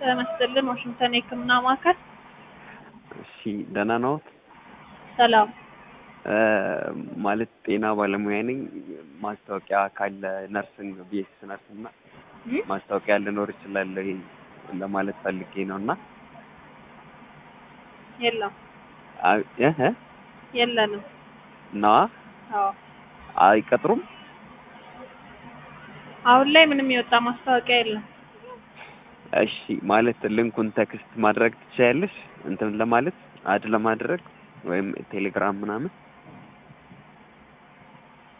መስጠልን ዋሽንግተን የህክምና ማዕከል። እሺ ደህና ነው? ሰላም። ማለት ጤና ባለሙያ ነኝ። ማስታወቂያ ካለ ነርሲንግ ቢኤስ ነርስና ማስታወቂያ ልኖር ይችላል ለማለት ፈልጌ ነውና። የለም የለንም። ነዋ። አዎ አይቀጥሩም? አሁን ላይ ምንም የወጣ ማስታወቂያ የለም። እሺ ማለት ሊንኩን ቴክስት ማድረግ ትችያለሽ? እንትን ለማለት አድ ለማድረግ ወይም ቴሌግራም ምናምን